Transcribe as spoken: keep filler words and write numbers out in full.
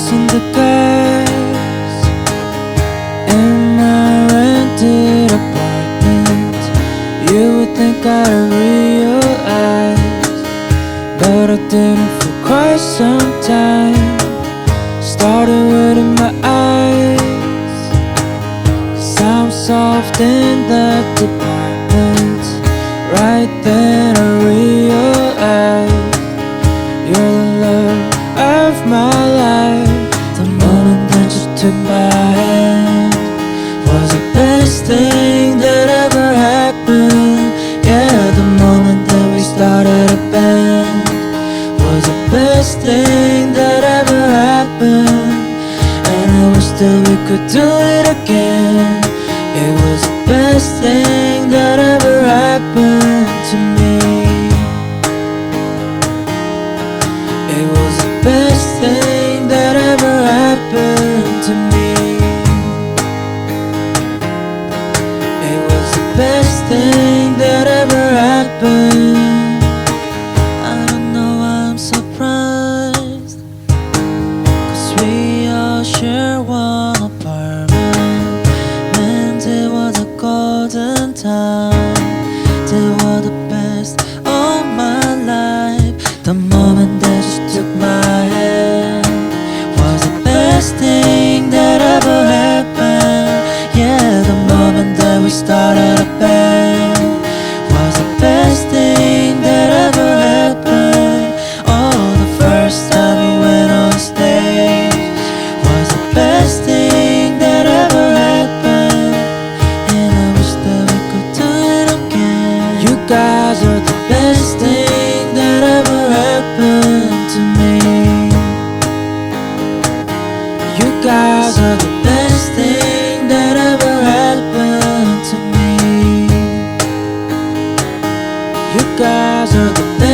in the glass in my rented apartment. You would think I'd realize, but I didn't for quite some time. Started wetting my eyes, 'cause I'm soft in that department. Right then I realized you're the love of my life. The moment that you took my hand was the best thing that ever happened. Yeah, the moment that we started a band was the best thing that ever happened. And I wish that we could do it again. It was the best thing that ever happened to me. It was the best thing that ever happened to me. It was the best thing that ever happened. I don't know why I'm surprised, 'cause we all share one apartment. Man, it was a golden time. They were the best of my life. The moment that you took my hand was the best thing that ever happened. Yeah, the moment that we started a band was the best thing that ever happened. Oh, the first time we went on stage was the best thing that ever happened. And I wish that we could do it again. You guys are the best thing that ever happened to me. You guys are the best thing that ever happened to me. You guys are the best